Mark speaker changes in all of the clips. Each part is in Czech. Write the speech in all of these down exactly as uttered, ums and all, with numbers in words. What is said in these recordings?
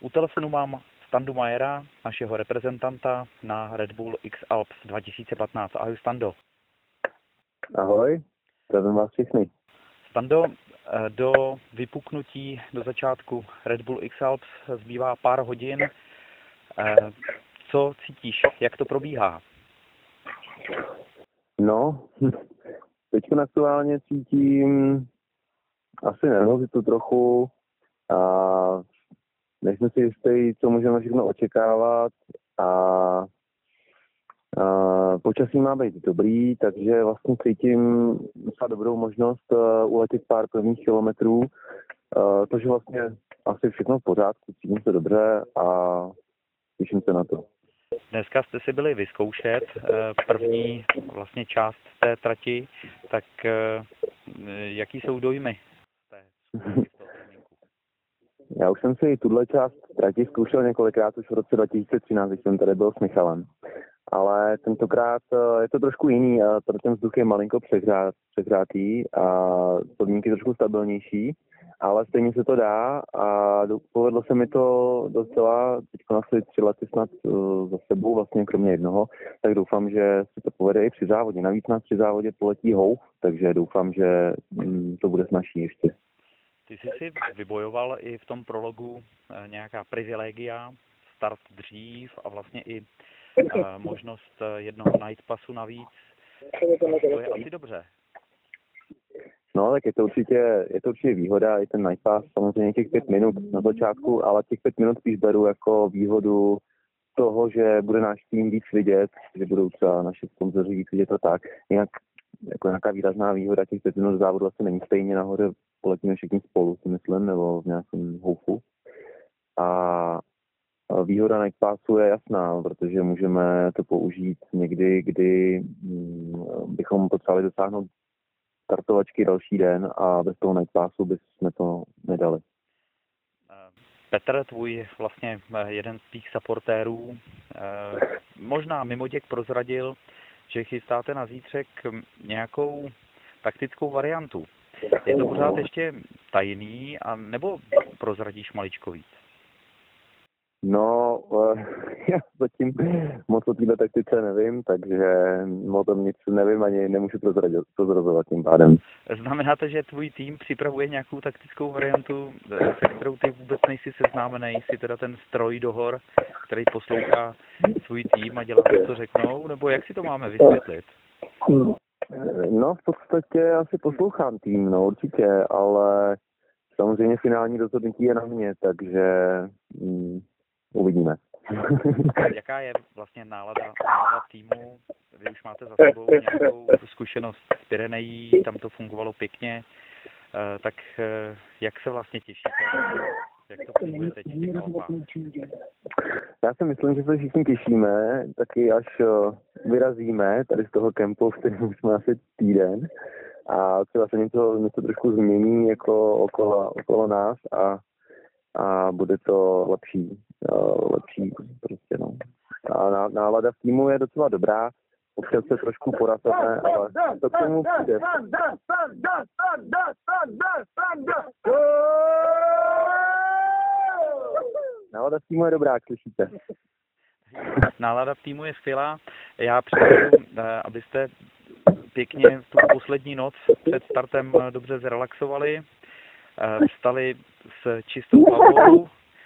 Speaker 1: U telefonu mám Standu Mayera, našeho reprezentanta na Red Bull X Alps dva tisíce patnáct. Ahoj Stando.
Speaker 2: Ahoj, zdravím vás všichni.
Speaker 1: Stando, do vypuknutí, do začátku Red Bull X Alps zbývá pár hodin. Co cítíš? Jak to probíhá?
Speaker 2: No, teď aktuálně cítím asi nervozitu trochu a nejsme si jistý, co můžeme všechno očekávat a, a počasí má být dobrý, takže vlastně cítím docela dobrou možnost uh, uletět pár prvních kilometrů, uh, takže vlastně asi všechno v pořádku, cítím se dobře a těším se na to.
Speaker 1: Dneska jste si byli vyzkoušet první vlastně část té trati, tak jaký jsou dojmy z té tréninku?
Speaker 2: Já už jsem si tuhle část trati zkoušel několikrát už v roce dva tisíce třináct, když jsem tady byl s Michalem. Ale tentokrát je to trošku jiný, protože ten vzduch je malinko přehrát, přehrátý a podmínky trošku stabilnější, ale stejně se to dá a povedlo se mi to docela, teď asi tři lety snad za sebou, vlastně kromě jednoho, tak doufám, že se to povede i při závodě. Navíc nás při závodě poletí Houf, takže doufám, že to bude snazší ještě.
Speaker 1: Ty jsi si vybojoval i v tom prologu nějaká privilegia, start dřív a vlastně i možnost jednoho night passu navíc. To je asi dobře.
Speaker 2: No, tak je to určitě, je to určitě výhoda, i ten night pass, samozřejmě těch pět minut na začátku, ale těch pět minut spíš beru jako výhodu toho, že bude náš tým víc vidět, že budou třeba naši sponzoři víc vidět a tak. Jinak jako nějaká výrazná výhoda těch pět minut závodu asi není, stejně nahoře poletíme všichni spolu, si myslím, nebo v nějakém houfu. A výhoda night passu je jasná, protože můžeme to použít někdy, kdy bychom potřebovali dosáhnout startovačky další den a bez toho night passu bychom to nedali.
Speaker 1: Petr, tvůj vlastně jeden z těch supportérů, možná mimoděk prozradil, že chystáte na zítřek nějakou taktickou variantu. Je to pořád ještě tajný, a nebo prozradíš maličko víc?
Speaker 2: No, já zatím moc o této taktice nevím, takže o tom nic nevím, ani nemůžu prozrazovat tím pádem.
Speaker 1: Znamená to, že tvůj tým připravuje nějakou taktickou variantu, se kterou ty vůbec nejsi seznámený, jsi teda ten stroj do hor, který poslouchá svůj tým a dělá to, co řeknou, nebo jak si to máme vysvětlit?
Speaker 2: No, v podstatě asi poslouchám tým, no určitě, ale samozřejmě finální rozhodnutí je na mě, takže mm, uvidíme.
Speaker 1: Jaká je vlastně nálada, nálada týmu? Vy už máte za sebou nějakou zkušenost z Pyrenejí, tam to fungovalo pěkně, tak jak se vlastně těšíte? Jak to funguje teď v těch Alpách?
Speaker 2: Já si myslím, že se všichni těšíme, taky až vyrazíme tady z toho kempu, v kterém jsme asi týden a třeba se něco, něco trošku změní jako okolo, okolo nás a, a bude to lepší, lepší prostě no. A nálada v týmu je docela dobrá, občas se trošku porazíme, ale to k tomu přijde. Nálada v týmu je dobrá, jak slyšíte.
Speaker 1: Nálada v týmu je skvělá. Já přeju, abyste pěkně tu poslední noc před startem dobře zrelaxovali, vstali s čistou hlavou,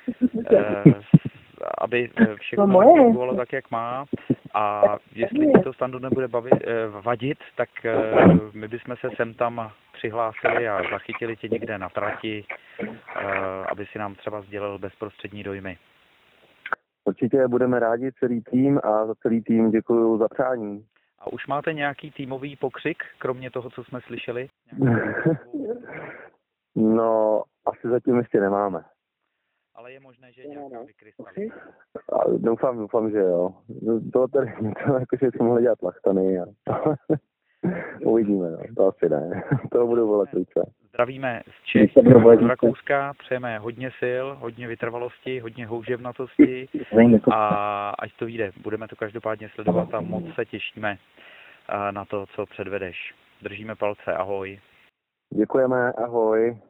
Speaker 1: aby všechno fungovalo tak, jak má. A jestli ti to Standu nebude bavit, vadit, tak my bychom se sem tam přihlásili a zachytili tě někde na trati, aby si nám třeba sdělil bezprostřední dojmy.
Speaker 2: Určitě budeme rádi celý tým a za celý tým děkuju za přání.
Speaker 1: A už máte nějaký týmový pokřik, kromě toho, co jsme slyšeli?
Speaker 2: No, asi zatím ještě nemáme.
Speaker 1: Ale je možné, že nějaký vykrystalizuje.
Speaker 2: Doufám, doufám, že jo. To tady něco, jako že jsme mohli dělat lachtany. A... Uvidíme, no. To asi ne. To budu volat ruce.
Speaker 1: Zdravíme z Čech, z Rakouska, přejeme hodně sil, hodně vytrvalosti, hodně houževnatosti a ať to vyjde. Budeme to každopádně sledovat a moc se těšíme na to, co předvedeš. Držíme palce, ahoj.
Speaker 2: Děkujeme, ahoj.